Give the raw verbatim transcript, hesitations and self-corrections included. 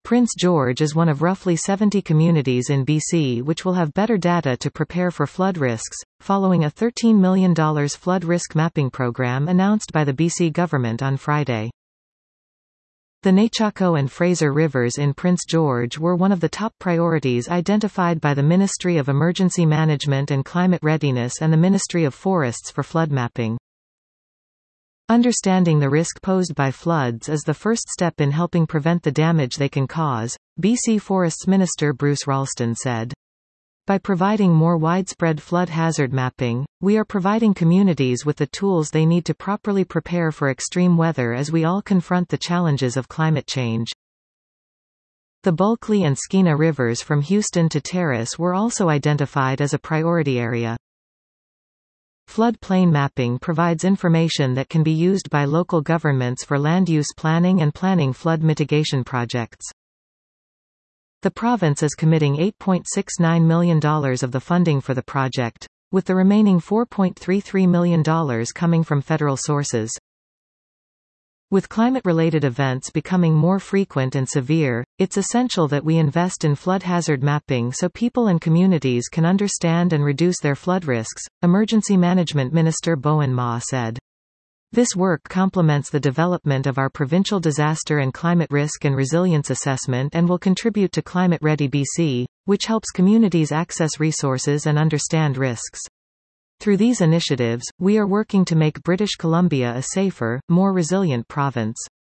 Prince George is one of roughly seventy communities in B C which will have better data to prepare for flood risks, following a thirteen million dollars flood risk mapping program announced by the B C government on Friday. The Nechako and Fraser Rivers in Prince George were one of the top priorities identified by the Ministry of Emergency Management and Climate Readiness and the Ministry of Forests for flood mapping. Understanding the risk posed by floods is the first step in helping prevent the damage they can cause, B C Forests Minister Bruce Ralston said. By providing more widespread flood hazard mapping, we are providing communities with the tools they need to properly prepare for extreme weather as we all confront the challenges of climate change. The Bulkley and Skeena rivers from Houston to Terrace were also identified as a priority area. Floodplain mapping provides information that can be used by local governments for land use planning and planning flood mitigation projects. The province is committing eight point six nine million dollars of the funding for the project, with the remaining four point three three million dollars coming from federal sources. With climate-related events becoming more frequent and severe, it's essential that we invest in flood hazard mapping so people and communities can understand and reduce their flood risks, Emergency Management Minister Bowen Ma said. This work complements the development of our provincial disaster and climate risk and resilience assessment and will contribute to Climate Ready B C, which helps communities access resources and understand risks. Through these initiatives, we are working to make British Columbia a safer, more resilient province.